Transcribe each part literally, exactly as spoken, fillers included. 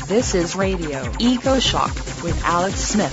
This is Radio Eco Shock with Alex Smith.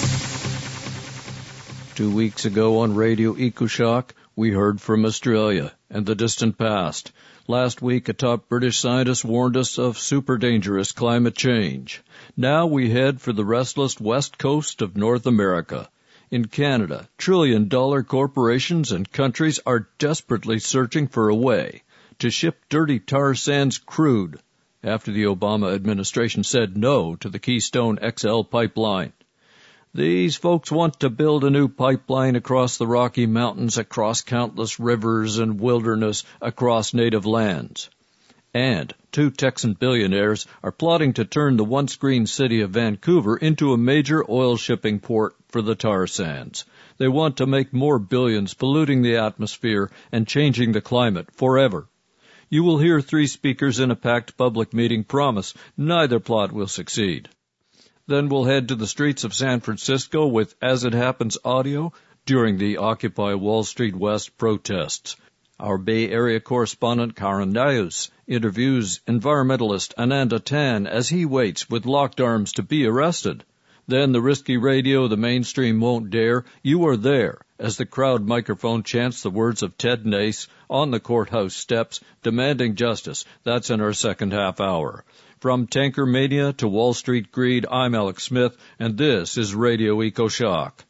Two weeks ago on Radio Eco Shock, we heard from Australia and the distant past. Last week, a top British scientist warned us of super dangerous climate change. Now we head for the restless west coast of North America. In Canada, trillion-dollar corporations and countries are desperately searching for a way to ship dirty tar sands crude after the Obama administration said no to the Keystone X L pipeline. These folks want to build a new pipeline across the Rocky Mountains, across countless rivers and wilderness, across native lands. And two Texan billionaires are plotting to turn the once green city of Vancouver into a major oil shipping port for the tar sands. They want to make more billions, polluting the atmosphere and changing the climate forever. You will hear three speakers in a packed public meeting promise neither plot will succeed. Then we'll head to the streets of San Francisco with As It Happens audio during the Occupy Wall Street West protests. Our Bay Area correspondent Karen Nayus interviews environmentalist Ananda Tan as he waits with locked arms to be arrested. Then the risky radio the mainstream won't dare, You Are There, as the crowd microphone chants the words of Ted Nace on the courthouse steps, demanding justice. That's in our second half hour. From tanker mania to Wall Street greed, I'm Alex Smith, and this is Radio Eco Shock.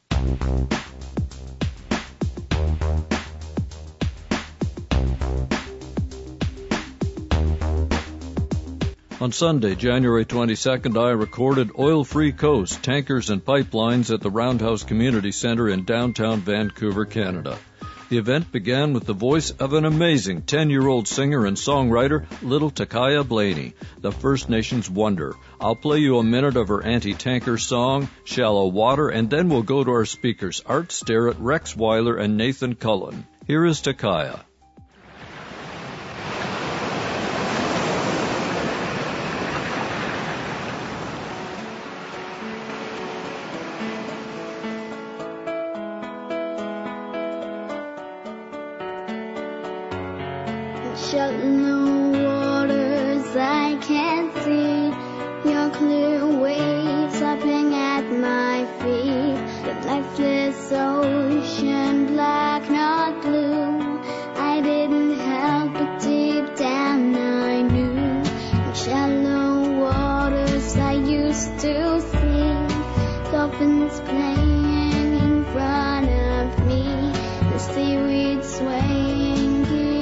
On Sunday, January twenty-second, I recorded Oil-Free Coast, Tankers and Pipelines at the Roundhouse Community Centre in downtown Vancouver, Canada. The event began with the voice of an amazing ten-year-old singer and songwriter, Little Takaya Blaney, the First Nations wonder. I'll play you a minute of her anti-tanker song, Shallow Water, and then we'll go to our speakers, Art Starrett, Rex Weiler, and Nathan Cullen. Here is Takaya. Shallow waters I can't see, your clear waves lapping at my feet, the lifeless ocean, black not blue. I didn't help but deep down I knew. In shallow waters I used to see dolphins playing in front of me, the seaweed swaying.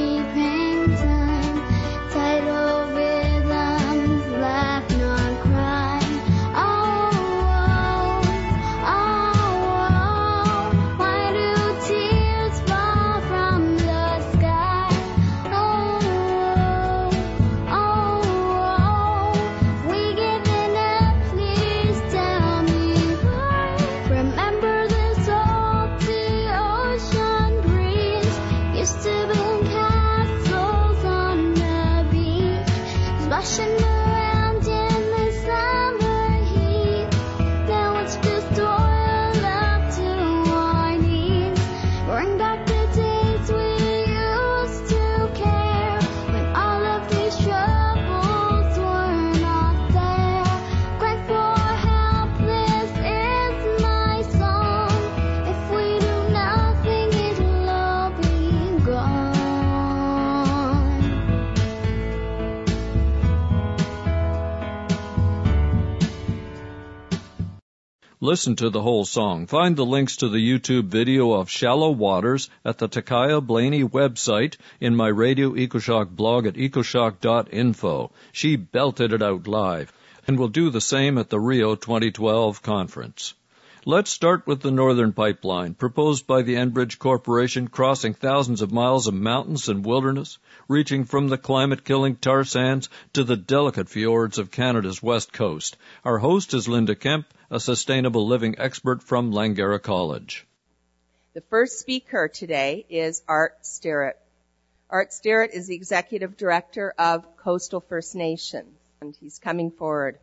Listen to the whole song. Find the links to the YouTube video of Shallow Waters at the Takaya Blaney website in my Radio EcoShock blog at ecoshock dot info. She belted it out live, and will do the same at the Rio twenty twelve conference. Let's start with the Northern Pipeline, proposed by the Enbridge Corporation, crossing thousands of miles of mountains and wilderness, reaching from the climate-killing tar sands to the delicate fjords of Canada's west coast. Our host is Linda Kemp, a sustainable living expert from Langara College. The first speaker today is Art Starrett. Art Starrett is the Executive Director of Coastal First Nations, and he's coming forward.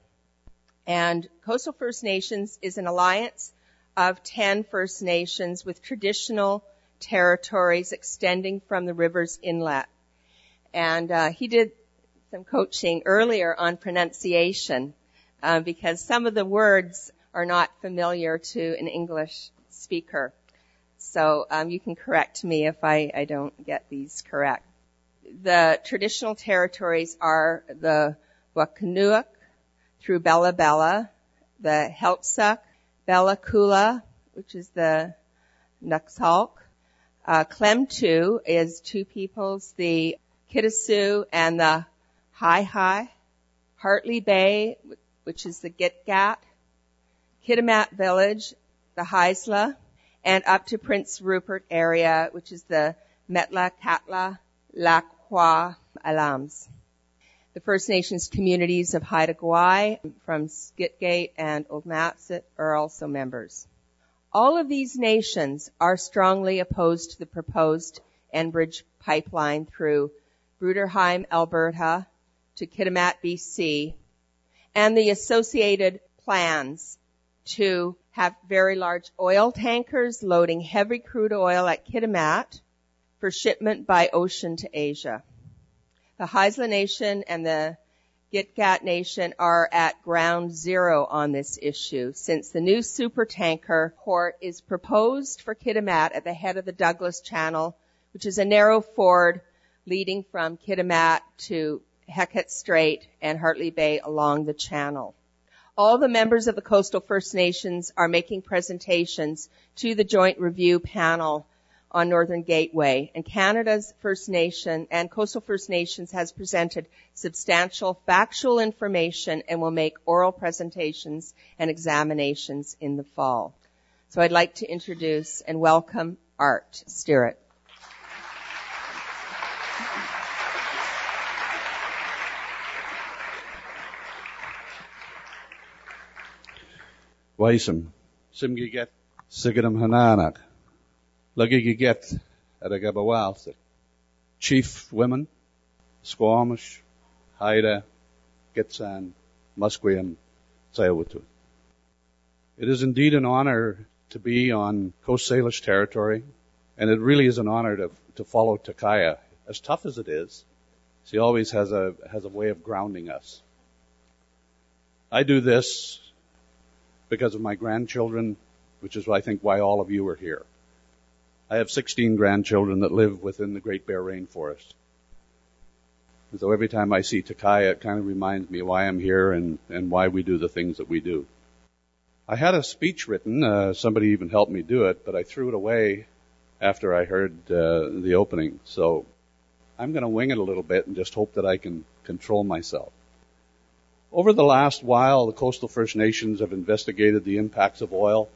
And Coastal First Nations is an alliance of ten First Nations with traditional territories extending from the river's inlet. And uh, he did some coaching earlier on pronunciation, uh, because some of the words are not familiar to an English speaker. So um, you can correct me if I, I don't get these correct. The traditional territories are the Wakanuk through Bella Bella, the Helpsuk, Bella Kula, which is the Nuksalk. Uh, Klemtu is two peoples, the Kitasoo and the Hai Hai. Hartley Bay, which is the Gitgat. Kitimat Village, the Haisla, and up to Prince Rupert area, which is the Metla Katla Lakwa Alams. The First Nations communities of Haida Gwaii from Skitgate and Old Matsit are also members. All of these nations are strongly opposed to the proposed Enbridge pipeline through Bruderheim, Alberta, to Kitimat, B C, and the associated plans to have very large oil tankers loading heavy crude oil at Kitimat for shipment by ocean to Asia. The Haisla Nation and the Gitgat Nation are at ground zero on this issue, since the new supertanker port is proposed for Kitimat at the head of the Douglas Channel, which is a narrow ford leading from Kitimat to Hecate Strait and Hartley Bay along the channel. All the members of the Coastal First Nations are making presentations to the Joint Review Panel on Northern Gateway, and Canada's First Nation and Coastal First Nations has presented substantial factual information and will make oral presentations and examinations in the fall. So I'd like to introduce and welcome Art Stirrett. Waisam, Simgiget, Sigadam Hananak, Lagigiget, Adagabawalsik, Chief Women, Squamish, Haida, Gitsan, Musqueam, Tsayawutu. It is indeed an honor to be on Coast Salish territory, and it really is an honor to, to follow Takaya. As tough as it is, she always has a, has a way of grounding us. I do this because of my grandchildren, which is, I think, why all of you are here. I have sixteen grandchildren that live within the Great Bear Rainforest. And so every time I see Takaya, it kind of reminds me why I'm here and, and why we do the things that we do. I had a speech written. Uh, somebody even helped me do it, but I threw it away after I heard uh, the opening. So I'm going to wing it a little bit and just hope that I can control myself. Over the last while, the Coastal First Nations have investigated the impacts of oil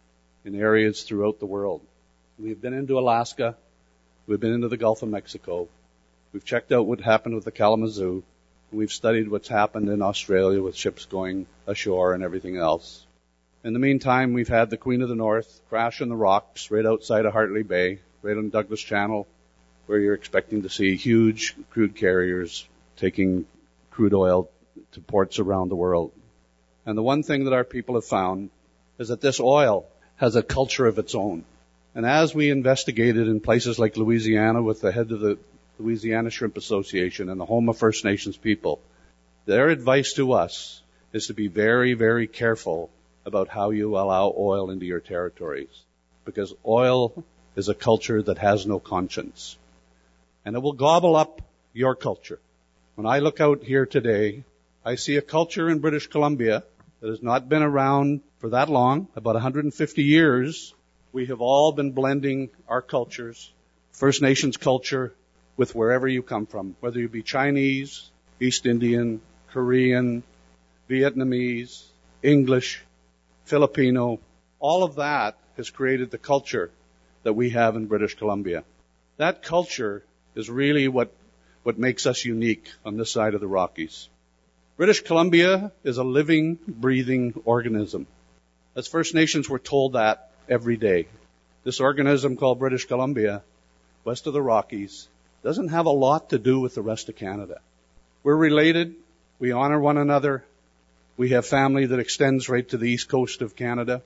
in areas throughout the world. We've been into Alaska. We've been into the Gulf of Mexico. We've checked out what happened with the Kalamazoo. We've studied what's happened in Australia with ships going ashore and everything else. In the meantime, we've had the Queen of the North crash in the rocks right outside of Hartley Bay, right on Douglas Channel, where you're expecting to see huge crude carriers taking crude oil to ports around the world. And the one thing that our people have found is that this oil has a culture of its own. And as we investigated in places like Louisiana with the head of the Louisiana Shrimp Association and the home of First Nations people, their advice to us is to be very, very careful about how you allow oil into your territories. Because oil is a culture that has no conscience. And it will gobble up your culture. When I look out here today, I see a culture in British Columbia that has not been around for that long, about one hundred fifty years. We have all been blending our cultures, First Nations culture, with wherever you come from, whether you be Chinese, East Indian, Korean, Vietnamese, English, Filipino. All of that has created the culture that we have in British Columbia. That culture is really what, what makes us unique on this side of the Rockies. British Columbia is a living, breathing organism. As First Nations, we're told that every day. This organism called British Columbia, west of the Rockies, doesn't have a lot to do with the rest of Canada. We're related. We honor one another. We have family that extends right to the east coast of Canada.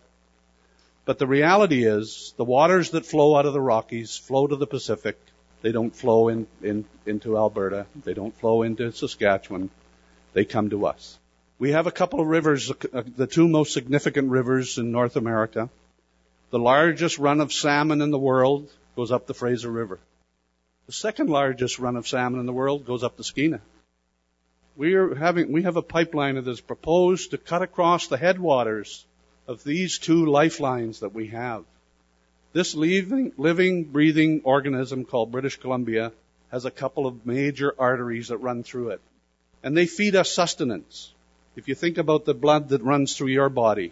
But the reality is, the waters that flow out of the Rockies flow to the Pacific. They don't flow in, in, into Alberta. They don't flow into Saskatchewan. They come to us. We have a couple of rivers, the two most significant rivers in North America. The largest run of salmon in the world goes up the Fraser River. The second largest run of salmon in the world goes up the Skeena. We are having, we have a pipeline that is proposed to cut across the headwaters of these two lifelines that we have. This living, living, breathing organism called British Columbia has a couple of major arteries that run through it. And they feed us sustenance. If you think about the blood that runs through your body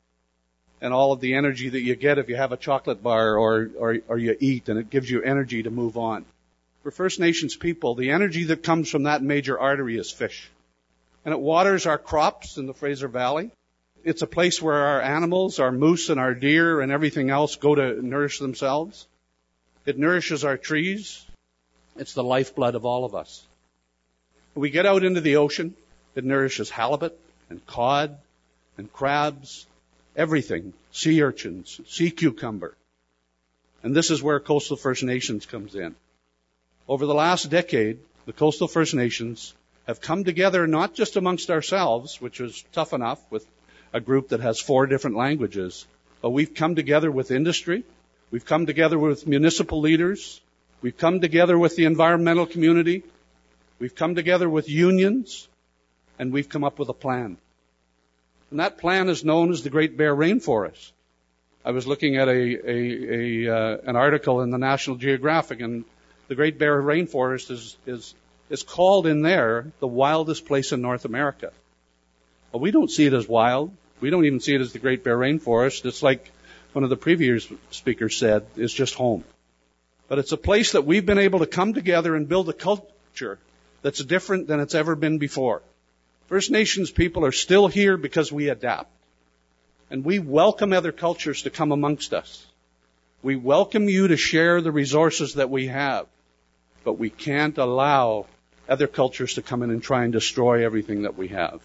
and all of the energy that you get if you have a chocolate bar or, or, or you eat, and it gives you energy to move on. For First Nations people, the energy that comes from that major artery is fish. And it waters our crops in the Fraser Valley. It's a place where our animals, our moose and our deer and everything else go to nourish themselves. It nourishes our trees. It's the lifeblood of all of us. When we get out into the ocean, it nourishes halibut and cod and crabs, everything, sea urchins, sea cucumber. And this is where Coastal First Nations comes in. Over the last decade, the Coastal First Nations have come together not just amongst ourselves, which is tough enough with a group that has four different languages, but we've come together with industry, we've come together with municipal leaders, we've come together with the environmental community, we've come together with unions, and we've come up with a plan. And that plan is known as the Great Bear Rainforest. I was looking at a, a, a uh, an article in the National Geographic, and the Great Bear Rainforest is, is, is called in there the wildest place in North America. Well, we don't see it as wild. We don't even see it as the Great Bear Rainforest. It's like one of the previous speakers said, it's just home. But it's a place that we've been able to come together and build a culture that's different than it's ever been before. First Nations people are still here because we adapt. And we welcome other cultures to come amongst us. We welcome you to share the resources that we have. But we can't allow other cultures to come in and try and destroy everything that we have.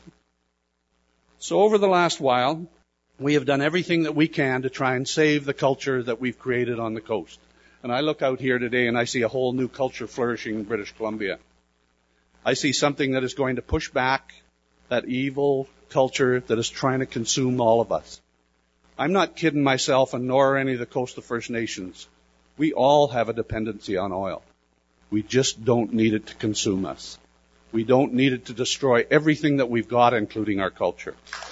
So over the last while, we have done everything that we can to try and save the culture that we've created on the coast. And I look out here today and I see a whole new culture flourishing in British Columbia. I see something that is going to push back that evil culture that is trying to consume all of us. I'm not kidding myself, and nor any of the Coastal First Nations. We all have a dependency on oil. We just don't need it to consume us. We don't need it to destroy everything that we've got, including our culture.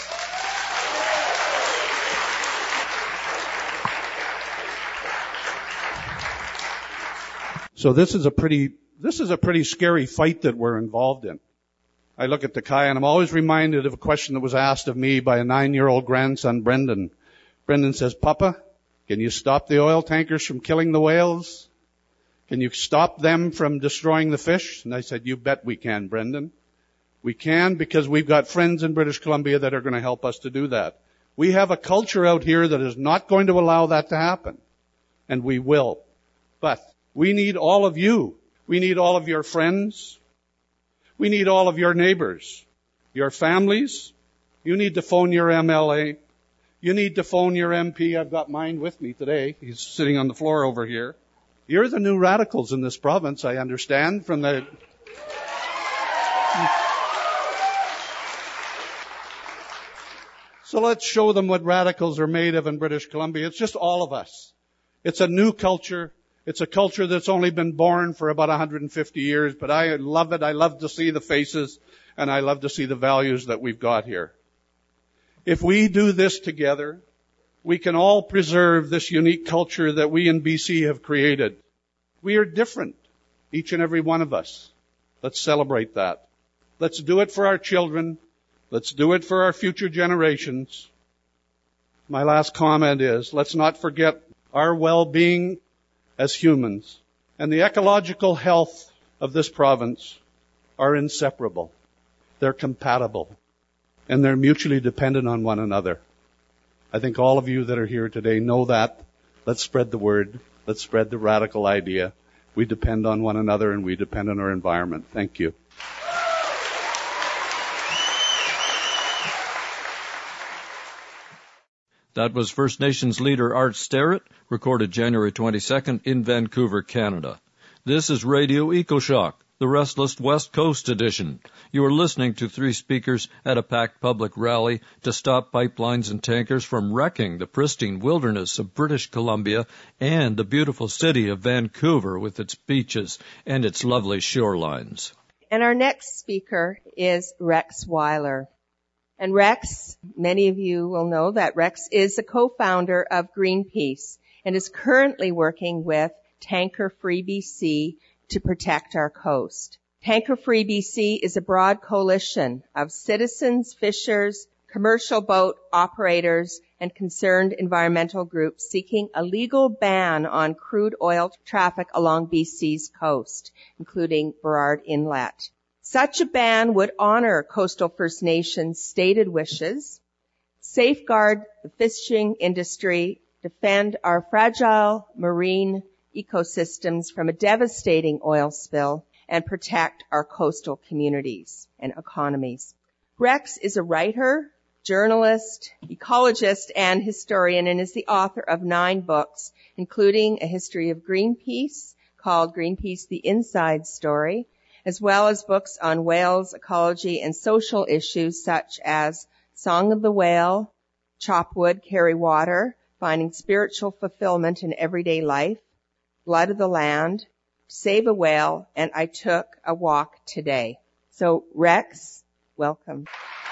So this is a pretty, this is a pretty scary fight that we're involved in. I look at the Kai and I'm always reminded of a question that was asked of me by a nine-year-old grandson, Brendan. Brendan says, Papa, can you stop the oil tankers from killing the whales? Can you stop them from destroying the fish? And I said, you bet we can, Brendan. We can because we've got friends in British Columbia that are going to help us to do that. We have a culture out here that is not going to allow that to happen. And we will. But we need all of you. We need all of your friends. We need all of your neighbors, your families. You need to phone your M L A. You need to phone your M P. I've got mine with me today. He's sitting on the floor over here. You're the new radicals in this province, I understand, from the... So let's show them what radicals are made of in British Columbia. It's just all of us. It's a new culture. It's a culture that's only been born for about one hundred fifty years, but I love it. I love to see the faces, and I love to see the values that we've got here. If we do this together, we can all preserve this unique culture that we in B C have created. We are different, each and every one of us. Let's celebrate that. Let's do it for our children. Let's do it for our future generations. My last comment is, let's not forget our well-being as humans. And the ecological health of this province are inseparable. They're compatible. And they're mutually dependent on one another. I think all of you that are here today know that. Let's spread the word. Let's spread the radical idea. We depend on one another and we depend on our environment. Thank you. That was First Nations leader Art Sterrett, recorded January twenty-second in Vancouver, Canada. This is Radio EcoShock, the Restless West Coast edition. You are listening to three speakers at a packed public rally to stop pipelines and tankers from wrecking the pristine wilderness of British Columbia and the beautiful city of Vancouver with its beaches and its lovely shorelines. And our next speaker is Rex Weiler. And Rex, many of you will know that Rex is the co-founder of Greenpeace and is currently working with Tanker Free B C to protect our coast. Tanker Free B C is a broad coalition of citizens, fishers, commercial boat operators, and concerned environmental groups seeking a legal ban on crude oil traffic along B C's coast, including Burrard Inlet. Such a ban would honor coastal First Nations' stated wishes, safeguard the fishing industry, defend our fragile marine ecosystems from a devastating oil spill, and protect our coastal communities and economies. Rex is a writer, journalist, ecologist, and historian, and is the author of nine books, including a history of Greenpeace called Greenpeace: The Inside Story, as well as books on whales, ecology, and social issues such as Song of the Whale, Chop Wood, Carry Water, Finding Spiritual Fulfillment in Everyday Life, Blood of the Land, Save a Whale, and I Took a Walk Today. So, Rex, welcome.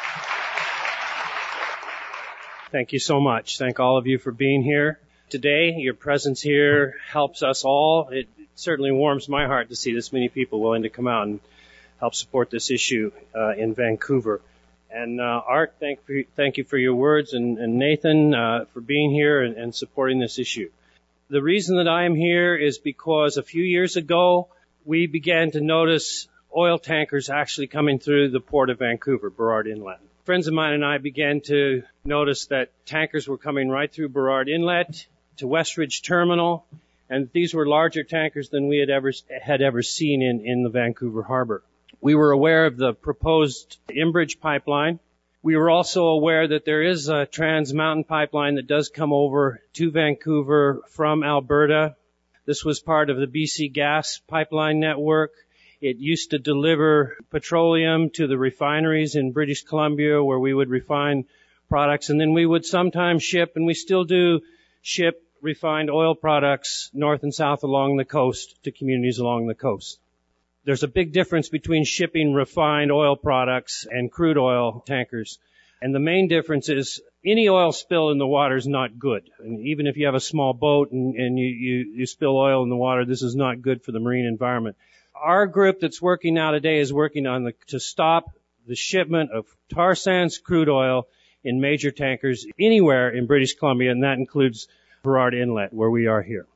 Thank you so much. Thank all of you for being here today. Your presence here helps us all. It certainly warms my heart to see this many people willing to come out and help support this issue uh, in Vancouver. And uh, Art, thank you, thank you for your words, and, and Nathan uh, for being here and, and supporting this issue. The reason that I am here is because a few years ago we began to notice oil tankers actually coming through the port of Vancouver, Burrard Inlet. Friends of mine and I began to notice that tankers were coming right through Burrard Inlet to Westridge Terminal, and these were larger tankers than we had ever had ever seen in, in the Vancouver harbor. We were aware of the proposed Enbridge pipeline. We were also aware that there is a Trans Mountain pipeline that does come over to Vancouver from Alberta. This was part of the B C Gas pipeline network. It used to deliver petroleum to the refineries in British Columbia where we would refine products, and then we would sometimes ship, and we still do ship refined oil products north and south along the coast to communities along the coast. There's a big difference between shipping refined oil products and crude oil tankers. And the main difference is any oil spill in the water is not good. And even if you have a small boat and, and you, you, you spill oil in the water, this is not good for the marine environment. Our group that's working now today is working on the, to stop the shipment of tar sands crude oil in major tankers anywhere in British Columbia, and that includes Burrard Inlet, where we are here.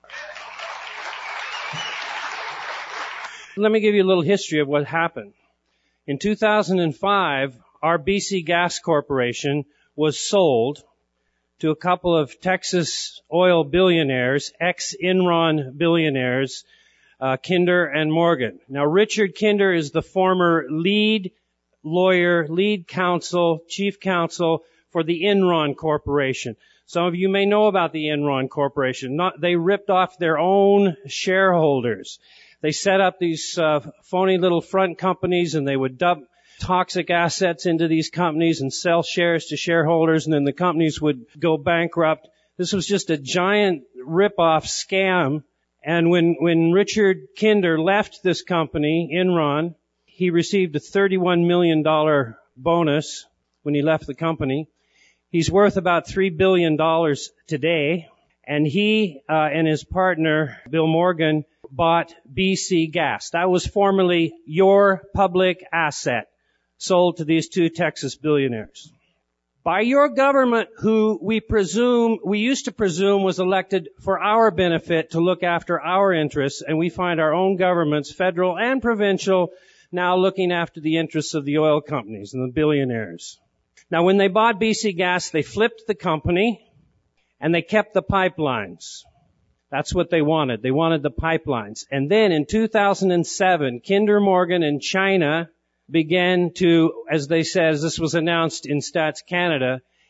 Let me give you a little history of what happened. In two thousand five, our B C Gas Corporation was sold to a couple of Texas oil billionaires, ex-Enron billionaires, uh, Kinder and Morgan. Now, Richard Kinder is the former lead lawyer, lead counsel, chief counsel for the Enron Corporation. Some of you may know about the Enron Corporation. Not, they ripped off their own shareholders. They set up these uh, phony little front companies, and they would dump toxic assets into these companies and sell shares to shareholders, and then the companies would go bankrupt. This was just a giant rip-off scam. And when, when Richard Kinder left this company, Enron, he received a thirty-one million dollars bonus when he left the company. He's worth about three billion dollars today. And he uh, and his partner, Bill Morgan, bought B C Gas. That was formerly your public asset, sold to these two Texas billionaires. By your government, who we presume, we used to presume was elected for our benefit to look after our interests, and we find our own governments, federal and provincial, now looking after the interests of the oil companies and the billionaires. Now, when they bought B C Gas, they flipped the company, and they kept the pipelines. That's what they wanted. They wanted the pipelines. And then in two thousand seven, Kinder Morgan and China began to, as they said, as this was announced in Stats Canada,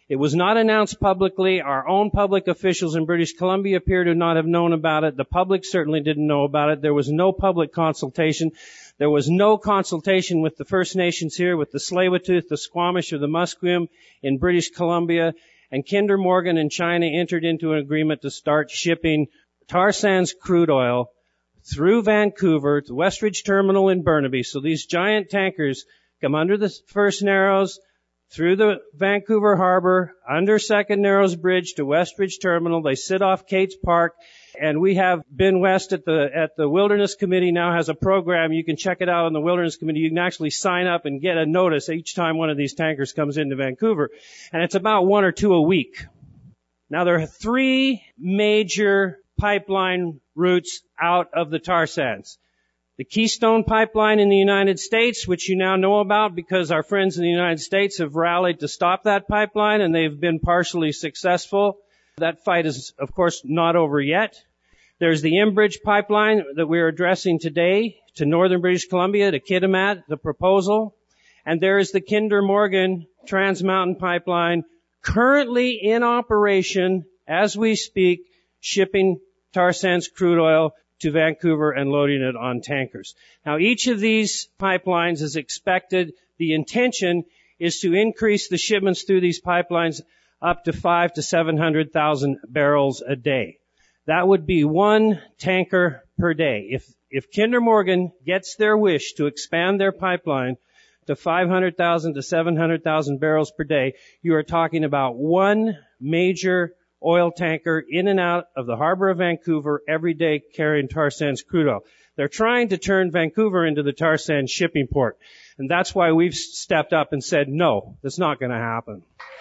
It was not announced publicly. Our own public officials in British Columbia appear to not have known about it. The public certainly didn't know about it. There was no public consultation. There was no consultation with the First Nations here, with the Tsleil-Waututh, the Squamish, or the Musqueam in British Columbia. And Kinder Morgan and China entered into an agreement to start shipping tar sands crude oil through Vancouver to Westridge Terminal in Burnaby. So these giant tankers come under the First Narrows, through the Vancouver Harbor, under Second Narrows Bridge to Westridge Terminal. They sit off Cates Park, and we have been west at the at the Wilderness Committee now has a program. You can check it out on the Wilderness Committee. You can actually sign up and get a notice each time one of these tankers comes into Vancouver, and it's about one or two a week. Now, there are three major pipeline routes out of the tar sands. The Keystone Pipeline in the United States, which you now know about because our friends in the United States have rallied to stop that pipeline, and they've been partially successful. That fight is, of course, not over yet. There's the Enbridge Pipeline that we're addressing today to northern British Columbia, to Kitimat, the proposal. And there is the Kinder Morgan Trans Mountain Pipeline, currently in operation as we speak, shipping tar sands crude oil to Vancouver and loading it on tankers. Now, each of these pipelines is expected, the intention is to increase the shipments through these pipelines up to five to seven hundred thousand barrels a day. That would be one tanker per day. If, if Kinder Morgan gets their wish to expand their pipeline to five hundred thousand to seven hundred thousand barrels per day, you are talking about one major oil tanker in and out of the harbor of Vancouver every day carrying tar sands crude oil. They're trying to turn Vancouver into the tar sands shipping port. And that's why we've stepped up and said, no, that's not going to happen.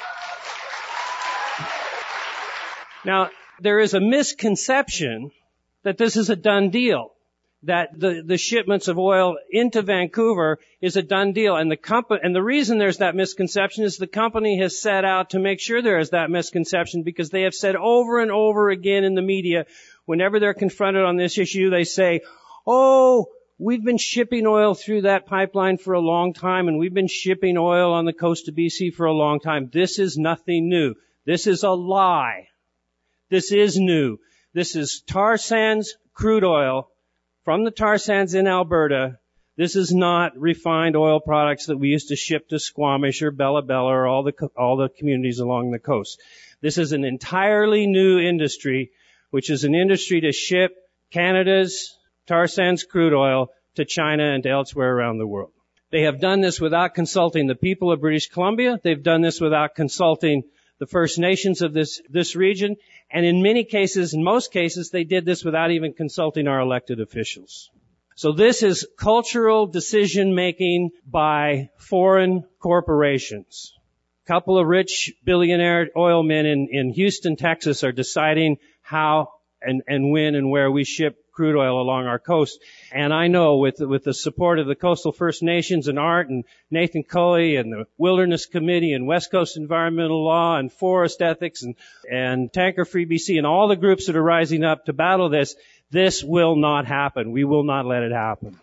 Now, there is a misconception that this is a done deal, that the, the shipments of oil into Vancouver is a done deal. And the company, and the reason there's that misconception is the company has set out to make sure there is that misconception, because they have said over and over again in the media, whenever they're confronted on this issue, they say, oh, we've been shipping oil through that pipeline for a long time, and we've been shipping oil on the coast of B C for a long time. This is nothing new. This is a lie. This is new. This is tar sands crude oil from the tar sands in Alberta. This is not refined oil products that we used to ship to Squamish or Bella Bella or all the all the communities along the coast. This is an entirely new industry, which is an industry to ship Canada's tar sands crude oil to China and to elsewhere around the world. They have done this without consulting the people of British Columbia. They've done this without consulting the First Nations of this this region. And in many cases, in most cases, they did this without even consulting our elected officials. So this is cultural decision-making by foreign corporations. A couple of rich billionaire oil men in, in Houston, Texas are deciding how and, and when and where we ship crude oil along our coast. And I know with, with the support of the Coastal First Nations and Art and Nathan Cully and the Wilderness Committee and West Coast Environmental Law and Forest Ethics and, and Tanker Free B C and all the groups that are rising up to battle this, this will not happen. We will not let it happen.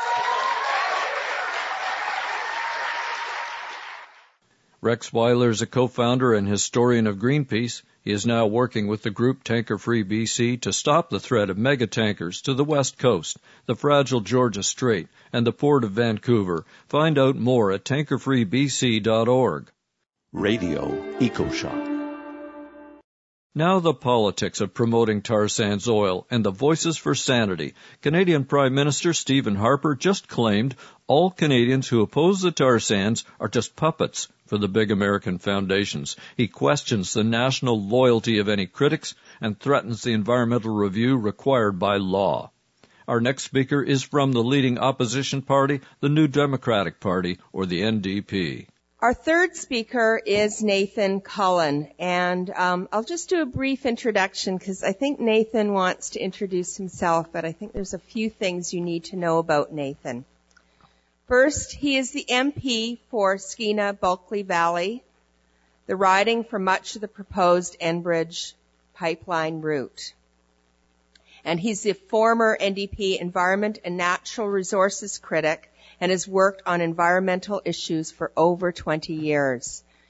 Rex Weiler is a co-founder and historian of Greenpeace. He is now working with the group Tanker Free B C to stop the threat of megatankers to the West Coast, the fragile Georgia Strait, and the Port of Vancouver. Find out more at tanker free b c dot org. Radio EcoShock. Now the politics of promoting tar sands oil and the Voices for Sanity. Canadian Prime Minister Stephen Harper just claimed all Canadians who oppose the tar sands are just puppets for the big American foundations. He questions the national loyalty of any critics and threatens the environmental review required by law. Our next speaker is from the leading opposition party, the New Democratic Party, or the N D P. Our third speaker is Nathan Cullen, and um, I'll just do a brief introduction because I think Nathan wants to introduce himself, but I think there's a few things you need to know about Nathan. First, he is the M P for Skeena-Bulkley Valley, the riding for much of the proposed Enbridge pipeline route. And he's the former N D P Environment and Natural Resources critic and has worked on environmental issues for over twenty years.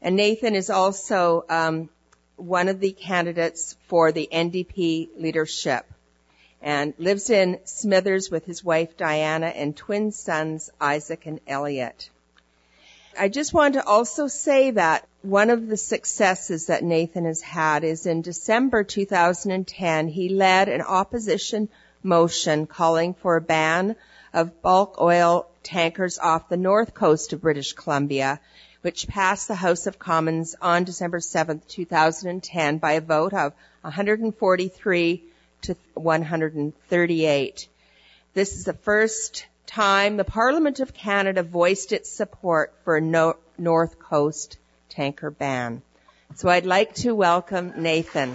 And Nathan is also um, one of the candidates for the N D P leadership and lives in Smithers with his wife Diana and twin sons Isaac and Elliot. I just want to also say that one of the successes that Nathan has had is in December two thousand ten, he led an opposition motion calling for a ban of bulk oil tankers off the north coast of British Columbia, which passed the House of Commons on December seventh, two thousand ten by a vote of one hundred forty-three to one hundred thirty-eight. This is the first time the Parliament of Canada voiced its support for a no- North Coast tanker ban. So I'd like to welcome Nathan.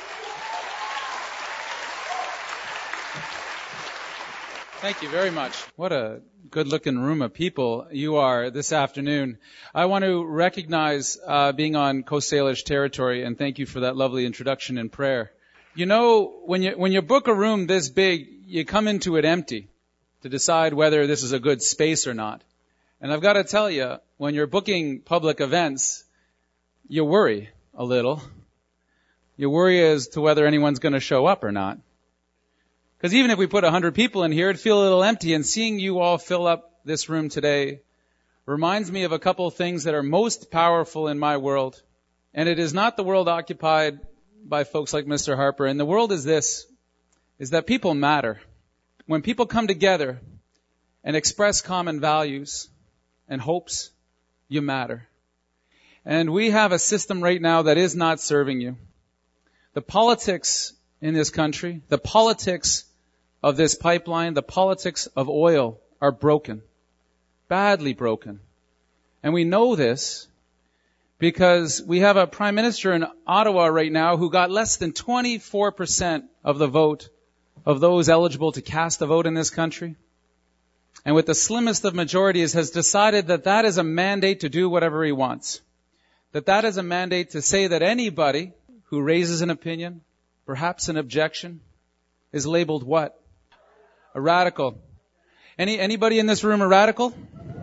Thank you very much. What a good-looking room of people you are this afternoon. I want to recognize uh, being on Coast Salish territory, and thank you for that lovely introduction and prayer. You know, when you when you book a room this big, you come into it empty to decide whether this is a good space or not. And I've got to tell you, when you're booking public events, you worry a little. You worry as to whether anyone's going to show up or not. Because even if we put one hundred people in here, it'd feel a little empty. And seeing you all fill up this room today reminds me of a couple of things that are most powerful in my world. And it is not the world occupied by folks like Mister Harper. And the world is this, is that people matter. When people come together and express common values and hopes, you matter. And we have a system right now that is not serving you. The politics in this country, the politics of this pipeline, the politics of oil are broken, badly broken. And we know this because we have a prime minister in Ottawa right now who got less than twenty-four percent of the vote of those eligible to cast a vote in this country. And with the slimmest of majorities has decided that that is a mandate to do whatever he wants. That that is a mandate to say that anybody who raises an opinion, perhaps an objection, is labeled what? A radical. Any anybody in this room a radical?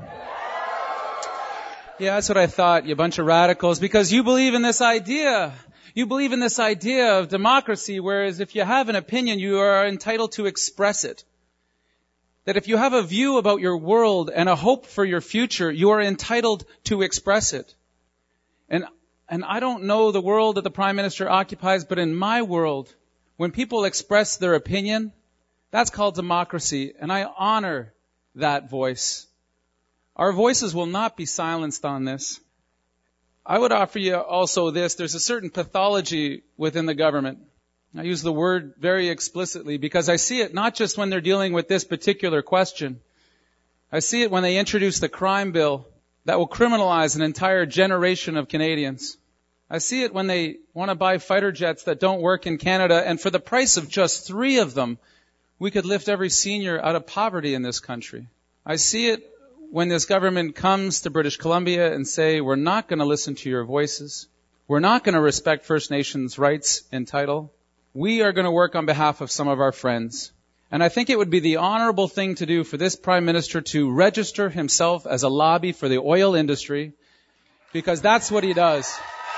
Yeah, that's what I thought, you bunch of radicals, because you believe in this idea. You believe in this idea of democracy, whereas if you have an opinion, you are entitled to express it. That if you have a view about your world and a hope for your future, you are entitled to express it. And and I don't know the world that the Prime Minister occupies, but in my world, when people express their opinion, that's called democracy, and I honor that voice. Our voices will not be silenced on this. I would offer you also this. There's a certain pathology within the government. I use the word very explicitly because I see it not just when they're dealing with this particular question. I see it when they introduce the crime bill that will criminalize an entire generation of Canadians. I see it when they want to buy fighter jets that don't work in Canada, and for the price of just three of them, we could lift every senior out of poverty in this country. I see it when this government comes to British Columbia and say, we're not going to listen to your voices. We're not going to respect First Nations rights and title. We are going to work on behalf of some of our friends. And I think it would be the honorable thing to do for this Prime Minister to register himself as a lobby for the oil industry, because that's what he does.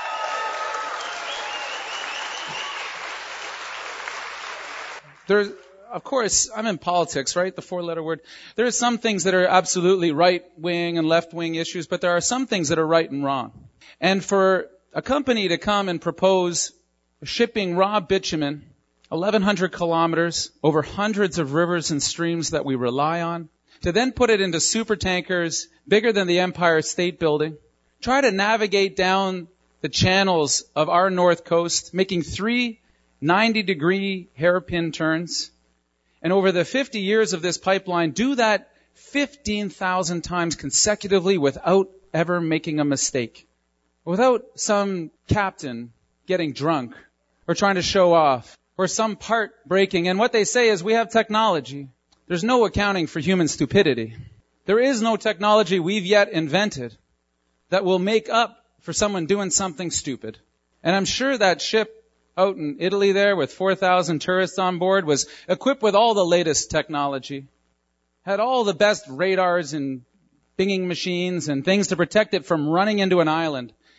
There's, of course, I'm in politics, right? The four-letter word. There are some things that are absolutely right-wing and left-wing issues, but there are some things that are right and wrong. And for a company to come and propose shipping raw bitumen eleven hundred kilometers over hundreds of rivers and streams that we rely on, to then put it into super tankers bigger than the Empire State Building, try to navigate down the channels of our north coast, making three ninety-degree hairpin turns, and over the fifty years of this pipeline, do that fifteen thousand times consecutively without ever making a mistake, without some captain getting drunk or trying to show off, or some part breaking. And what they say is, we have technology. There's no accounting for human stupidity. There is no technology we've yet invented that will make up for someone doing something stupid. And I'm sure that ship out in Italy there with four thousand tourists on board was equipped with all the latest technology, had all the best radars and binging machines and things to protect it from running into an island.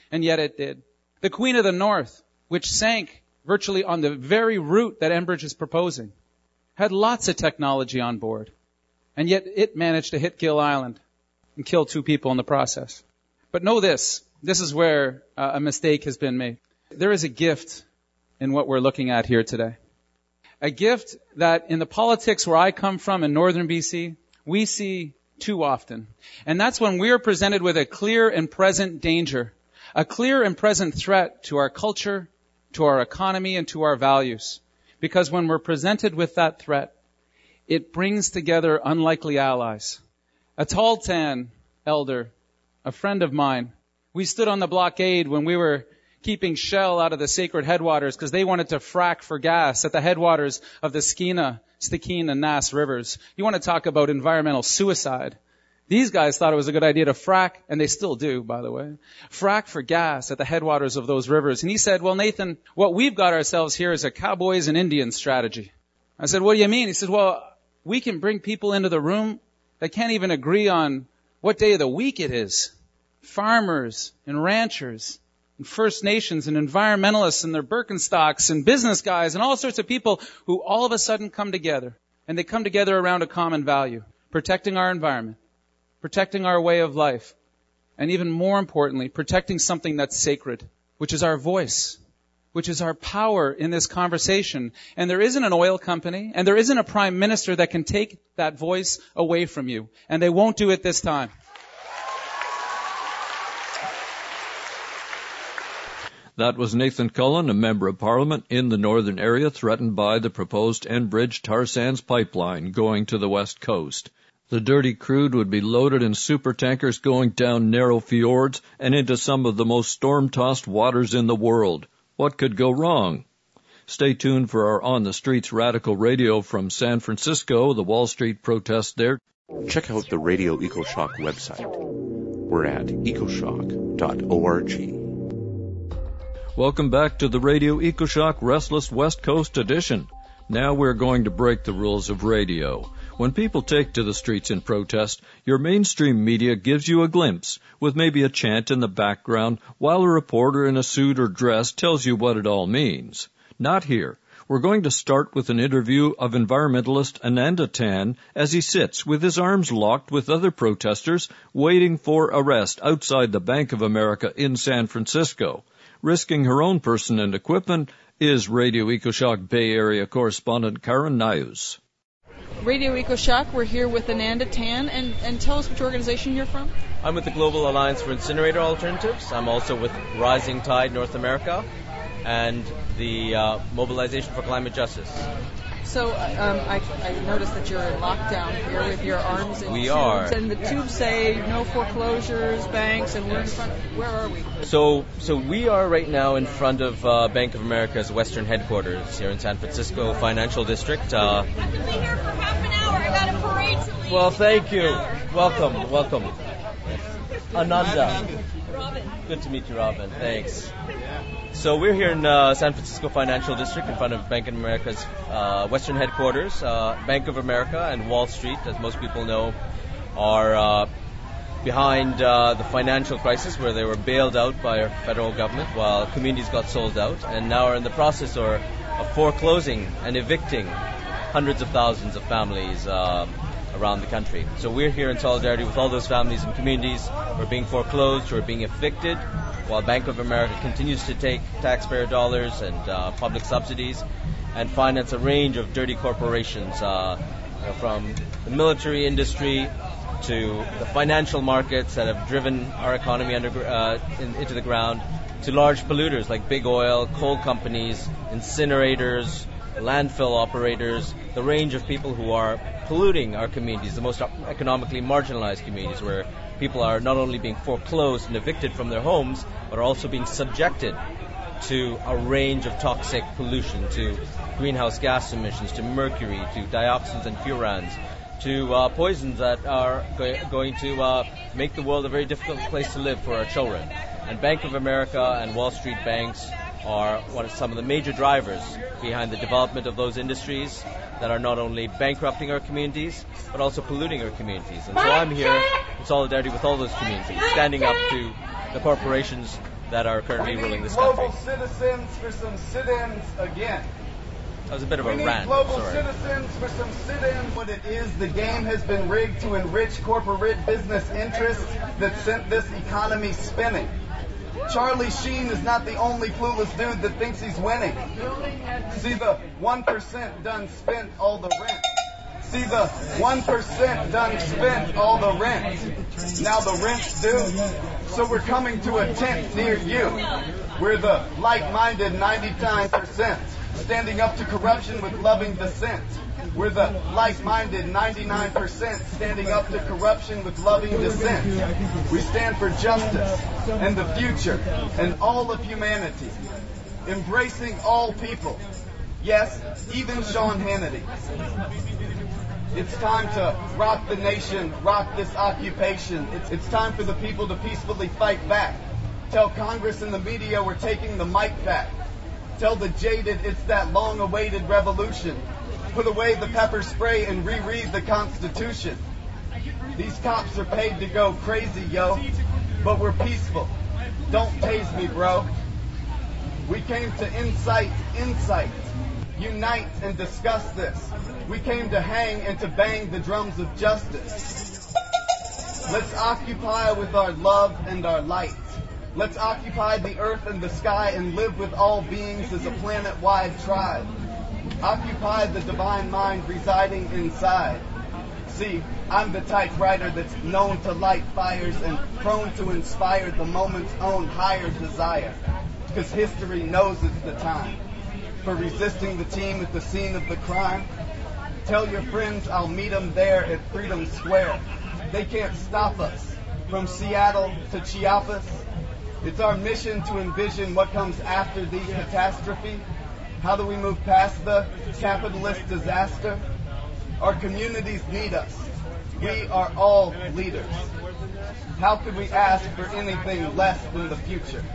and yet it did. The Queen of the North, which sank virtually on the very route that Enbridge is proposing, had lots of technology on board, and yet it managed to hit Gill Island and kill two people in the process. But know this, this is where uh, a mistake has been made. There is a gift in what we're looking at here today. A gift that in the politics where I come from in northern B C, we see too often. And that's when we're presented with a clear and present danger, a clear and present threat to our culture, to our economy, and to our values. Because when we're presented with that threat, it brings together unlikely allies. A tall tan elder, a friend of mine, we stood on the blockade when we were keeping Shell out of the sacred headwaters because they wanted to frack for gas at the headwaters of the Skeena, Stikine, and Nass rivers. You want to talk about environmental suicide. These guys thought it was a good idea to frack, and they still do, by the way, frack for gas at the headwaters of those rivers. And he said, well, Nathan, what we've got ourselves here is a cowboys and Indians strategy. I said, what do you mean? He said, well, we can bring people into the room that can't even agree on what day of the week it is. Farmers and ranchers and First Nations and environmentalists and their Birkenstocks and business guys and all sorts of people who all of a sudden come together. And they come together around a common value, protecting our environment, protecting our way of life, and even more importantly, protecting something that's sacred, which is our voice, which is our power in this conversation. And there isn't an oil company, and there isn't a prime minister that can take that voice away from you. And they won't do it this time. That was Nathan Cullen, a member of Parliament in the northern area threatened by the proposed Enbridge tar sands pipeline going to the west coast. The dirty crude would be loaded in supertankers going down narrow fjords and into some of the most storm-tossed waters in the world. What could go wrong? Stay tuned for our On the Streets Radical Radio from San Francisco, the Wall Street protest there. Check out the Radio EcoShock website. We're at ecoshock dot org. Welcome back to the Radio EcoShock Restless West Coast edition. Now we're going to break the rules of radio. When people take to the streets in protest, your mainstream media gives you a glimpse, with maybe a chant in the background, while a reporter in a suit or dress tells you what it all means. Not here. We're going to start with an interview of environmentalist Ananda Tan as he sits with his arms locked with other protesters waiting for arrest outside the Bank of America in San Francisco. Risking her own person and equipment is Radio EcoShock Bay Area correspondent Karen Nyhus. Radio EcoShock, we're here with Ananda Tan, and, and tell us which organization you're from. I'm with the Global Alliance for Incinerator Alternatives. I'm also with Rising Tide North America and the uh, Mobilization for Climate Justice. So um, I, I noticed that you're in lockdown here with your arms in we tubes, are. and the tubes say no foreclosures, banks, and we're in front. Where are we? So, so we are right now in front of uh, Bank of America's Western headquarters here in San Francisco Financial District. Uh, I've been here for half an hour. I got a parade to leave. well, thank you. Welcome, welcome. Ananda. Robin. Good to meet you, Robin. Thanks. So we're here in uh, San Francisco Financial District in front of Bank of America's uh, Western headquarters. Uh, Bank of America and Wall Street, as most people know, are uh, behind uh, the financial crisis where they were bailed out by our federal government while communities got sold out, and now are in the process or, of foreclosing and evicting hundreds of thousands of families uh, around the country. So we're here in solidarity with all those families and communities who are being foreclosed, who are being evicted, while Bank of America continues to take taxpayer dollars and uh, public subsidies and finance a range of dirty corporations uh, from the military industry to the financial markets that have driven our economy under, uh, in, into the ground, to large polluters like big oil, coal companies, incinerators, landfill operators, the range of people who are polluting our communities, the most economically marginalized communities where people are not only being foreclosed and evicted from their homes, but are also being subjected to a range of toxic pollution, to greenhouse gas emissions, to mercury, to dioxins and furans, to uh, poisons that are go- going to uh, make the world a very difficult place to live for our children. And Bank of America and Wall Street banks are one of some of the major drivers behind the development of those industries that are not only bankrupting our communities, but also polluting our communities. And so I'm here in solidarity with all those communities, standing up to the corporations that are currently ruling this country. Global citizens for some sit-ins again. That was a bit of a we need rant. global Sorry. citizens for some sit-ins. What it is, the game has been rigged to enrich corporate business interests that sent this economy spinning. Charlie Sheen is not the only clueless dude that thinks he's winning. See the one percent done spent all the rent. See the one percent done spent all the rent. Now the rent's due, so we're coming to a tent near you. We're the like-minded ninety-nine percent, standing up to corruption with loving dissent. We're the like-minded ninety-nine percent, standing up to corruption with loving dissent. We stand for justice and the future and all of humanity, embracing all people. Yes, even Sean Hannity. It's time to rock the nation, rock this occupation. It's, it's time for the people to peacefully fight back. Tell Congress and the media we're taking the mic back. Tell the jaded it's that long-awaited revolution. Put away the pepper spray and reread the Constitution. These cops are paid to go crazy, yo, but we're peaceful. Don't tase me, bro. We came to incite insight, unite and discuss this. We came to hang and to bang the drums of justice. Let's occupy with our love and our light. Let's occupy the earth and the sky and live with all beings as a planet-wide tribe. Occupy the divine mind residing inside. See, I'm the typewriter that's known to light fires and prone to inspire the moment's own higher desire. Because history knows it's the time for resisting the team at the scene of the crime. Tell your friends I'll meet them there at Freedom Square. They can't stop us. From Seattle to Chiapas, it's our mission to envision what comes after the catastrophe. How do we move past the capitalist disaster? Our communities need us. We are all leaders. How could we ask for anything less than the future?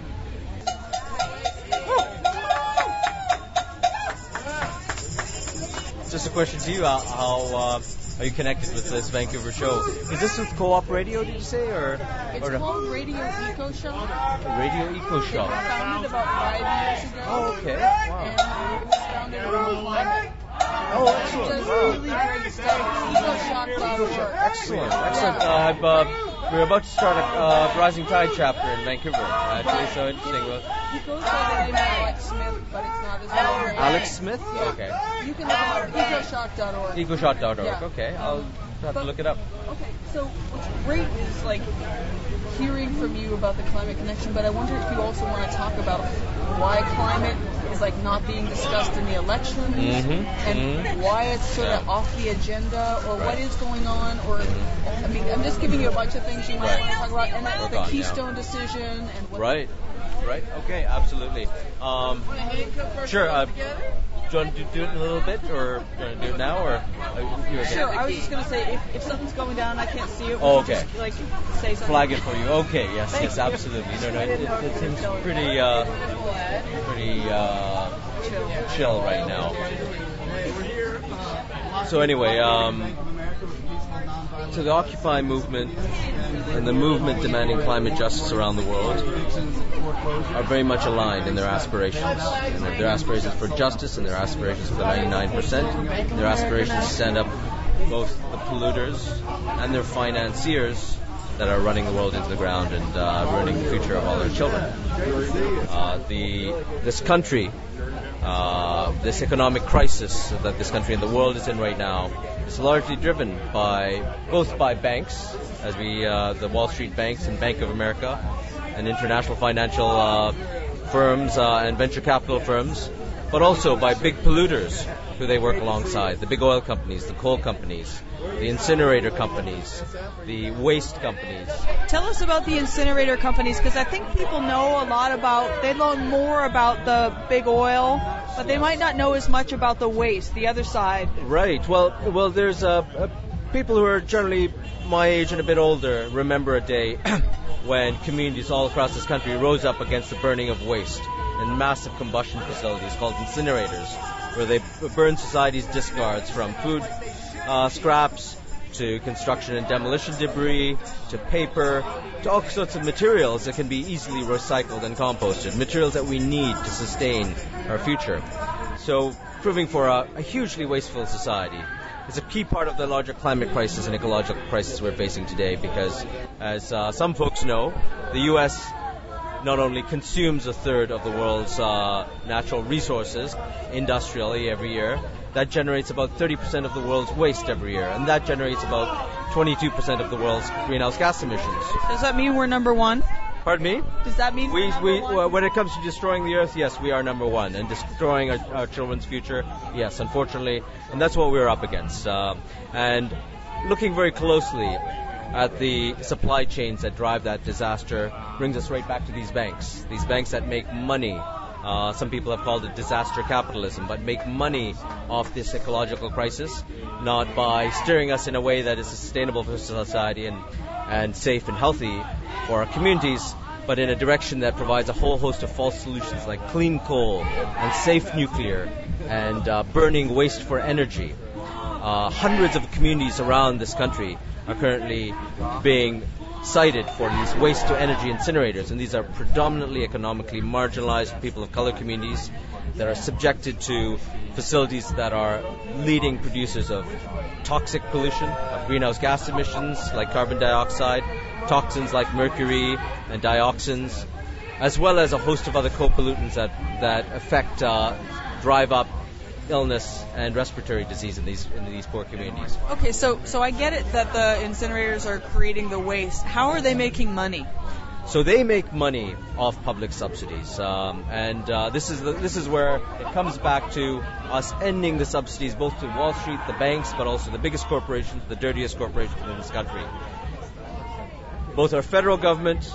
Just a question to you, uh, how uh, are you connected with this Vancouver show? Is this with Co-op Radio, did you say? or? It's or called Radio Eco Shock. Radio Eco Shock. It was founded about five years ago. Oh, okay. Wow. And it was founded around climate. Oh, excellent. It does Wow. really great stuff. eco shock dot org. Excellent, excellent. Uh, I've, uh, we're about to start a uh, Rising Tide chapter in Vancouver. Actually, so interesting. Well, It goes by the name of Alex Smith, but it's not his name. Alex Smith? Yeah. Okay. You can look it up, eco shock dot org. eco shock dot org. Yeah. Okay, I'll have But- to look it up. Okay, so what's great is like hearing from you about the climate connection, but I wonder if you also want to talk about why climate is like not being discussed in the elections Mhm, and mhm. why it's sort of Yeah. off the agenda or what Right. is going on, or I mean, I'm just giving you a bunch of things you might Right. want to talk about, and Work then the on, yeah. Keystone decision and what. Right, right. Okay, absolutely. Um, sure. Uh, do you want to do it in a little bit, or do you want to do it now, or uh, you again? Sure, I was just going to say, if, if something's going down, I can't see it. Oh, would you okay. Just, like, say something. Flag it for you. Okay, yes, Thank yes, you. absolutely. No, no, I it, didn't know it, if it you seems were going. pretty, uh, pretty uh, chill right now. So anyway, um, so the Occupy movement and the movement demanding climate justice around the world are very much aligned in their aspirations. And their aspirations for justice and their aspirations for the ninety-nine percent, and their aspirations to stand up both the polluters and their financiers that are running the world into the ground and uh, ruining the future of all their children. Uh, the this country, uh, this economic crisis that this country and the world is in right now, is largely driven by both by banks, as we uh, the Wall Street banks and Bank of America, and international financial uh, firms uh, and venture capital firms, but also by big polluters who they work alongside, the big oil companies, the coal companies, the incinerator companies, the waste companies. Tell us about the incinerator companies, because I think people know a lot about, they know more about the big oil, but they might not know as much about the waste, the other side. Right. Well, well, there's uh, uh, people who are generally my age and a bit older remember a day when communities all across this country rose up against the burning of waste in massive combustion facilities called incinerators, where they burn society's discards from food uh, scraps, to construction and demolition debris, to paper, to all sorts of materials that can be easily recycled and composted, materials that we need to sustain our future. So proving for a, a hugely wasteful society. It's a key part of the larger climate crisis and ecological crisis we're facing today because, as uh, some folks know, the U S not only consumes a third of the world's uh, natural resources industrially every year, that generates about thirty percent of the world's waste every year, and that generates about twenty-two percent of the world's greenhouse gas emissions. Does that mean we're number one? Pardon me? Does that mean we, we're number we, one? Well, when it comes to destroying the earth, yes, we are number one. And destroying our, our children's future, yes, unfortunately. And that's what we're up against. Uh, and looking very closely at the supply chains that drive that disaster brings us right back to these banks. These banks that make money. Uh, some people have called it disaster capitalism, but make money off this ecological crisis, not by steering us in a way that is sustainable for society and, and safe and healthy for our communities, but in a direction that provides a whole host of false solutions like clean coal and safe nuclear and uh, burning waste for energy. Uh, hundreds of communities around this country are currently being cited for these waste-to-energy incinerators, and these are predominantly economically marginalized people of color communities that are subjected to facilities that are leading producers of toxic pollution, of greenhouse gas emissions like carbon dioxide, toxins like mercury and dioxins, as well as a host of other co-pollutants that, that affect, uh, drive up illness and respiratory disease in these in these poor communities. Okay, so so I get it that the incinerators are creating the waste. How are they making money? So they make money off public subsidies, um, and uh, this is the, this is where it comes back to us ending the subsidies both to Wall Street, the banks, but also the biggest corporations, the dirtiest corporations in this country. Both our federal government,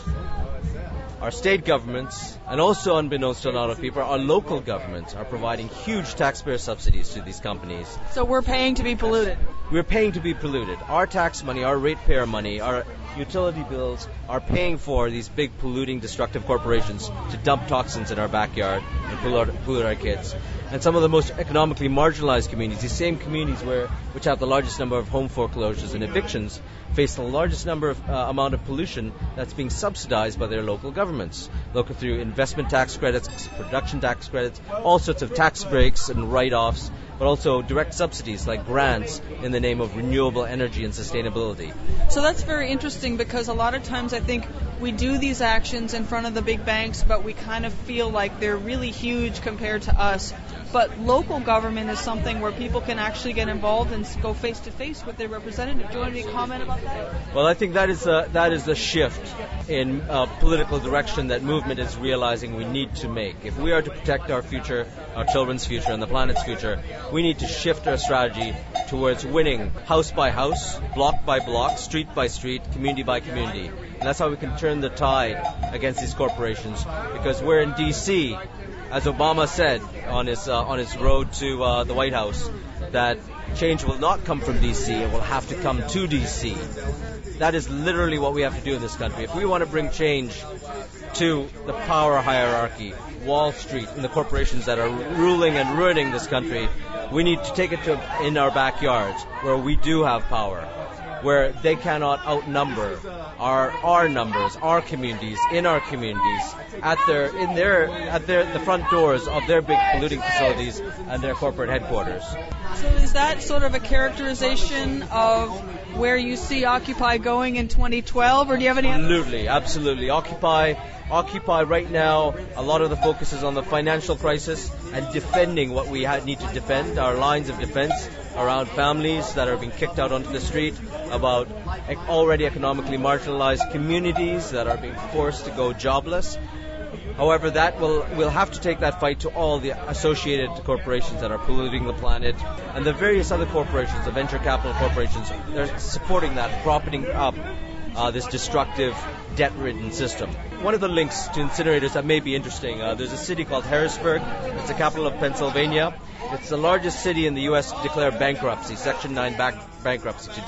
our state governments, and also, unbeknownst to a lot of people, our local governments are providing huge taxpayer subsidies to these companies. So we're paying to be polluted? We're paying to be polluted. Our tax money, our ratepayer money, our utility bills are paying for these big polluting, destructive corporations to dump toxins in our backyard and pollute, pollute our kids. And some of the most economically marginalized communities, these same communities where which have the largest number of home foreclosures and evictions, face the largest number of uh, amount of pollution that's being subsidized by their local governments, local through investment tax credits, production tax credits, all sorts of tax breaks and write-offs, but also direct subsidies like grants in the name of renewable energy and sustainability. So that's very interesting because a lot of times I think we do these actions in front of the big banks, but we kind of feel like they're really huge compared to us. But local government is something where people can actually get involved and go face to face with their representative. Do you want me to comment about that? Well, I think that is a, that is the shift in uh, political direction that movement is realizing we need to make. If we are to protect our future, our children's future, and the planet's future, we need to shift our strategy towards winning house by house, block by block, street by street, community by community. And that's how we can turn the tide against these corporations, because we're in D C, as Obama said on his uh, on his road to uh, the White House, that change will not come from D C, it will have to come to D C. That is literally what we have to do in this country. If we want to bring change to the power hierarchy, Wall Street, and the corporations that are ruling and ruining this country, we need to take it to in our backyards where we do have power, where they cannot outnumber our our numbers, our communities, in our communities, at their in their at their the front doors of their big polluting facilities and their corporate headquarters. So is that sort of a characterization of where you see Occupy going in twenty twelve, or do you have any? Absolutely, absolutely. Occupy, Occupy right now, a lot of the focus is on the financial crisis and defending what we ha- need to defend, our lines of defense around families that are being kicked out onto the street, about already economically marginalized communities that are being forced to go jobless. However, that will we'll have to take that fight to all the associated corporations that are polluting the planet and the various other corporations, the venture capital corporations, they're supporting that, propping up uh, this destructive, debt-ridden system. One of the links to incinerators that may be interesting, uh, there's a city called Harrisburg. It's the capital of Pennsylvania. It's the largest city in the U S to declare bankruptcy, Section nine back- bankruptcy to date.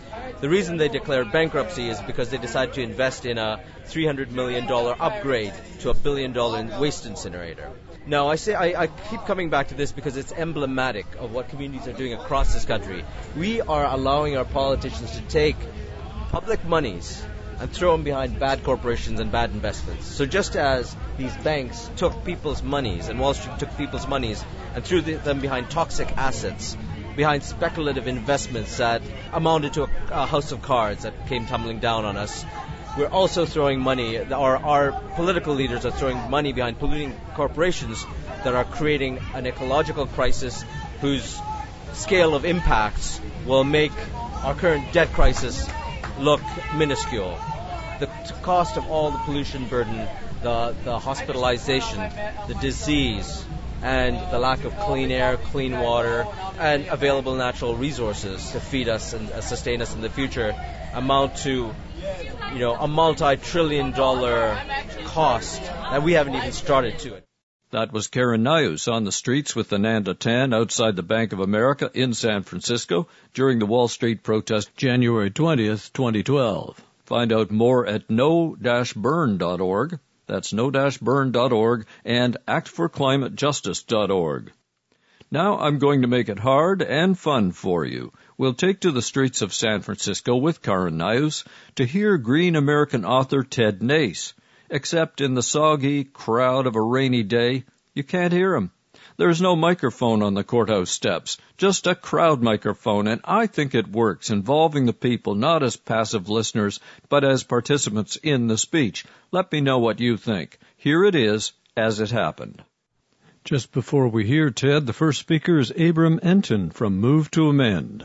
The reason they declared bankruptcy is because they decided to invest in a three hundred million dollars upgrade to a billion dollar waste incinerator. Now, I say I, I keep coming back to this because it's emblematic of what communities are doing across this country. We are allowing our politicians to take public monies and throw them behind bad corporations and bad investments. So just as these banks took people's monies and Wall Street took people's monies and threw them behind toxic assets, behind speculative investments that amounted to a, a house of cards that came tumbling down on us, we're also throwing money, or our political leaders are throwing money behind polluting corporations that are creating an ecological crisis whose scale of impacts will make our current debt crisis look minuscule. The t- cost of all the pollution burden, the, the hospitalization, the disease, and the lack of clean air, clean water, and available natural resources to feed us and uh, sustain us in the future amount to, you know, a multi-trillion dollar cost that we haven't even started to it. That was Karen Nyhus on the streets with Ananda Tan outside the Bank of America in San Francisco during the Wall Street protest January twentieth, twenty twelve. Find out more at no dash burn dot org. That's no dash burn dot org and act for climate justice dot org. Now I'm going to make it hard and fun for you. We'll take to the streets of San Francisco with Karen Nyhus to hear Green American author Ted Nace. Except in the soggy crowd of a rainy day, you can't hear him. There's no microphone on the courthouse steps, just a crowd microphone, and I think it works, involving the people not as passive listeners, but as participants in the speech. Let me know what you think. Here it is, as it happened. Just before we hear Ted, the first speaker is Abram Enton from Move to Amend.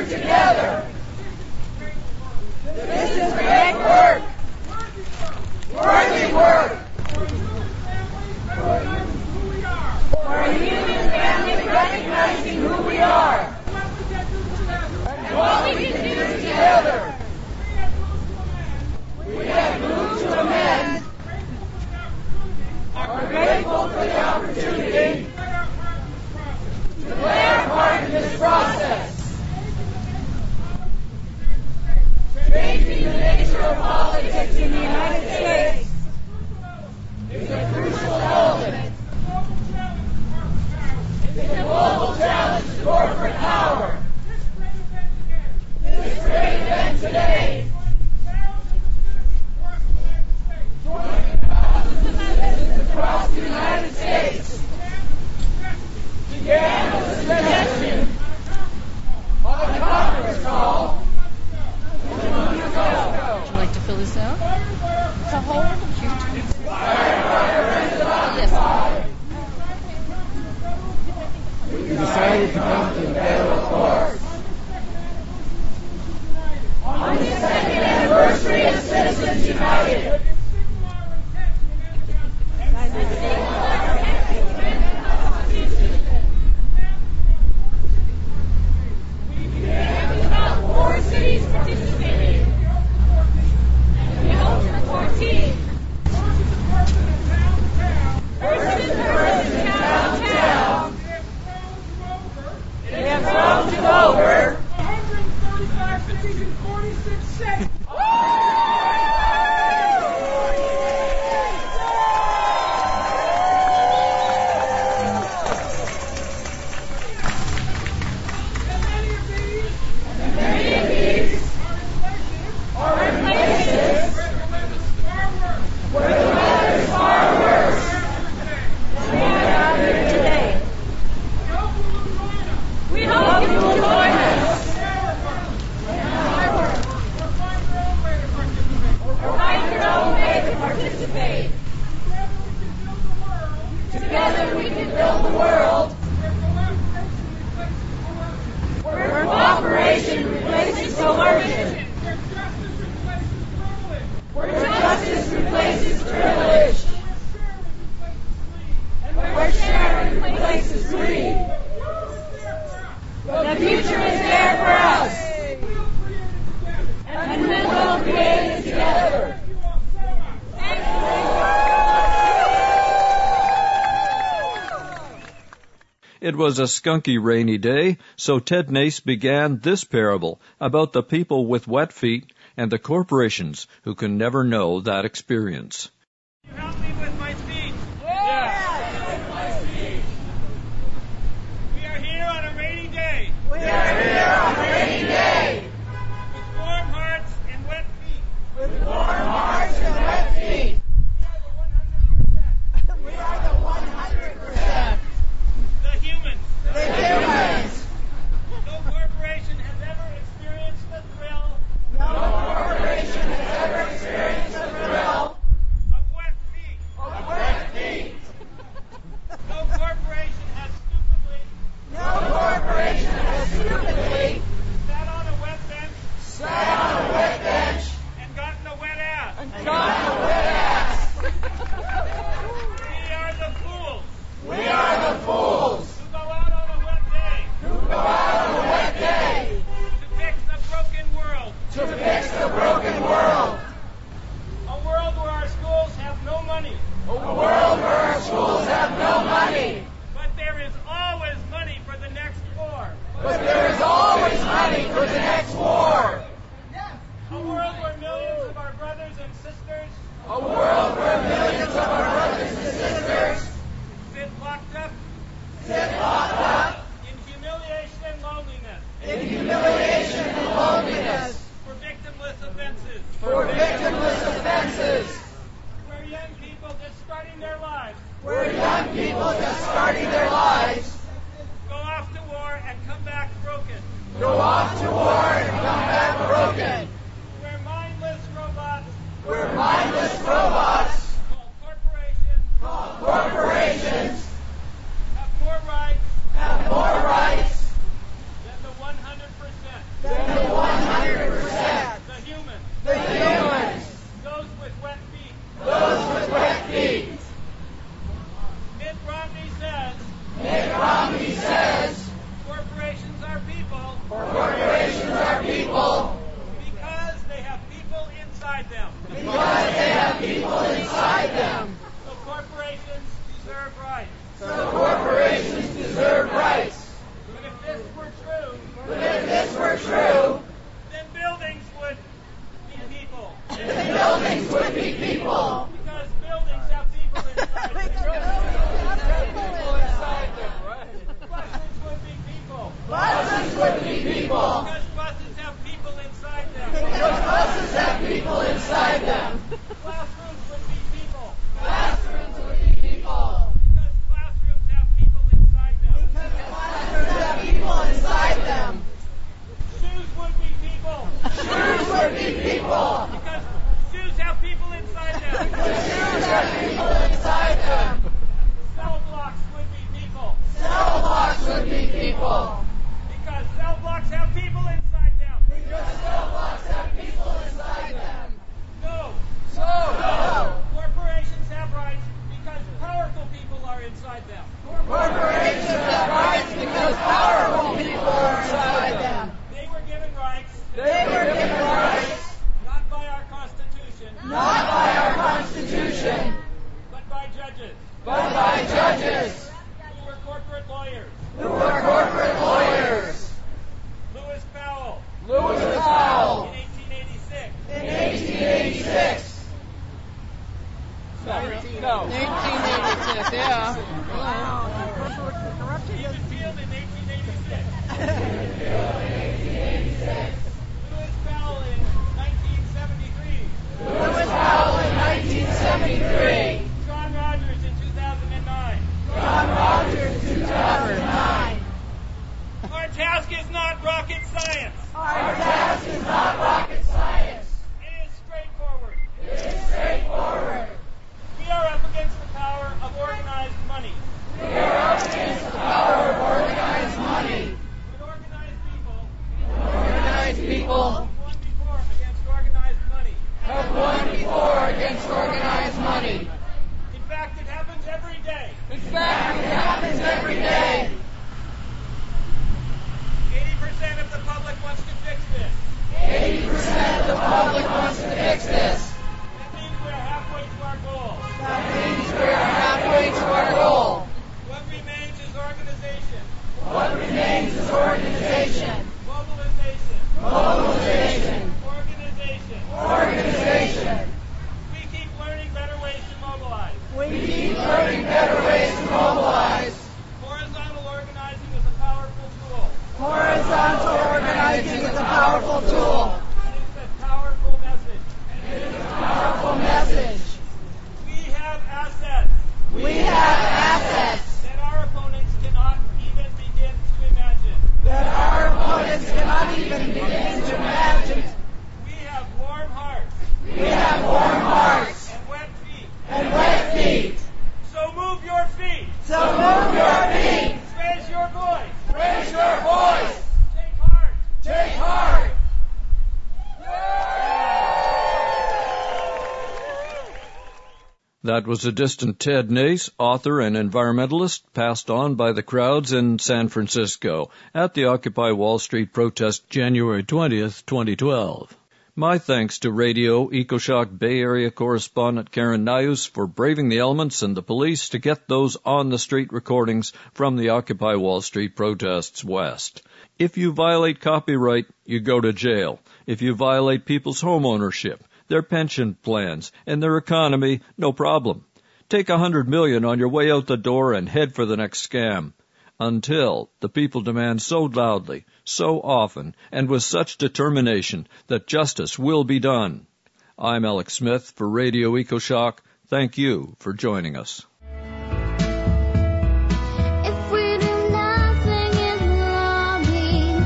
together. This is great work. Worthy work. For a human family recognizing who we are. And what we can do together. We have moved to amend. Are grateful for the opportunity to play our part in this process. Changing the nature of politics in the United States is a crucial element in the global challenge to corporate power. This great event today, joining thousands of citizens across the United States, began with a suggestion on a conference call a month ago. Would you like to fill this out? To hold? Yes. We decided to come to the federal court. On the second anniversary of Citizens United, we began with about four cities participating. We hoped for fourteen. Person to person, town to town. They have grown to over one hundred thirty-five cities in forty-six states. Together we can build the world where cooperation replaces coercion, where justice replaces privilege, and where sharing replaces greed. The future is there for us, and we will create it together. Thank you. It was a skunky rainy day, so Ted Nace began this parable about the people with wet feet and the corporations who can never know that experience. Can you help me with my speech? Yes! With my speech. We are here on a rainy day. We are here on a rainy day. With warm hearts and wet feet. With warm hearts and wet feet. We are the one hundred percent. The humans. The humans. No corporation has ever experienced the thrill. No corporation has ever experienced the thrill of wet feet. Of wet feet. No corporation has stupidly. No corporation has stupidly sat on a wet bench. Sat on a wet bench. And gotten a wet ass. And gotten a wet ass. We are the fools. We are the fools. Who go out on a wet day. Who go out on a wet day. To fix the broken world. To fix the broken world. A world where our schools have no money. A world where our schools have no money. But there is always money for the next war. But there is always money for the next war. A world where millions of our brothers and sisters. A world where millions of our brothers and sisters sit locked up. Sit locked up. In humiliation and loneliness. In humiliation and loneliness. For victimless offenses. For victimless offenses. Where young people just starting their lives. Where young people just starting their lives. Go off to war and come back broken. Go off to war and come back broken. Where mindless robots. Where mindless robots. Called corporations. Called corporations. Have more rights. Have more rights. Than the one hundred percent. rights. So corporations deserve rights. But if this were true, But if this were true, then buildings would be people. then buildings would be people. Because buildings have people inside them. Buses would be people. Buses would be people. Because buses have people inside them. Because buses have people inside them. Classrooms would be people. Classrooms would be people. Because classrooms have people inside them. Classrooms have people inside them. Shoes would be people. Shoes would be people. Because shoes have people inside them. Shoes have people inside them. Cell blocks would be people. Cell blocks would be people. Because cell blocks have people inside them. Because cell blocks have people inside them. No. So, no. Corporations have rights because powerful people are inside them. Corporations have rights because powerful people are inside them. They were given rights. They were given rights. Not by our Constitution. Not by our Constitution. But by judges. But by judges. Who were corporate lawyers. Who were corporate lawyers. Lewis Powell. Lewis Powell. In eighteen eighty-six. In eighteen eighty-six. No. No. eighteen eighty-six, yeah. Stephen Field in eighteen eighty-six. Lewis Powell in nineteen seventy-three. Lewis Powell in nineteen seventy-three. John Rogers in two thousand nine. John Rogers in two thousand nine. Our task is not rocket science. Our task is not rocket science. It is straightforward. It is straightforward. We are up against the power of organized money. We are up against the power of organized money. With organized people, Organized people won before against organized money. have won before against organized money. In fact, it happens every day. In fact, it happens every day. eighty percent of the public wants to fix this. eighty percent of the public wants to fix this. That means we're halfway to our goal. That means we are halfway to our goal. What remains is organization. What remains is organization. Mobilization. Mobilization. Organization. Organization. We keep learning better ways to mobilize. We keep learning better ways to mobilize. Horizontal organizing is a powerful tool. Horizontal organizing is a powerful tool. And it's a powerful message. It is a powerful message. We have assets We have assets that our opponents cannot even begin to imagine. that our opponents cannot even begin to imagine. We have warm hearts We have warm hearts and wet feet. and wet feet. So move your feet. So move your feet. Raise your voice. Raise your voice. Take heart. Take heart. That was a distant Ted Nace, author and environmentalist, passed on by the crowds in San Francisco at the Occupy Wall Street protest January twentieth, twenty twelve. My thanks to Radio EcoShock Bay Area correspondent Karen Nayus for braving the elements and the police to get those on-the-street recordings from the Occupy Wall Street protests west. If you violate copyright, you go to jail. If you violate people's home ownership, their pension plans, and their economy, no problem. Take a hundred million on your way out the door and head for the next scam. Until the people demand so loudly, so often, and with such determination that justice will be done. I'm Alex Smith for Radio EcoShock. Thank you for joining us. If we do nothing in loving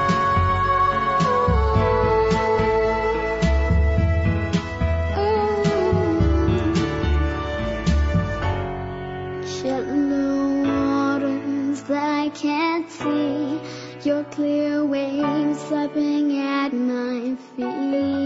God, shallow waters I can't see, your clear waves lapping at my feet.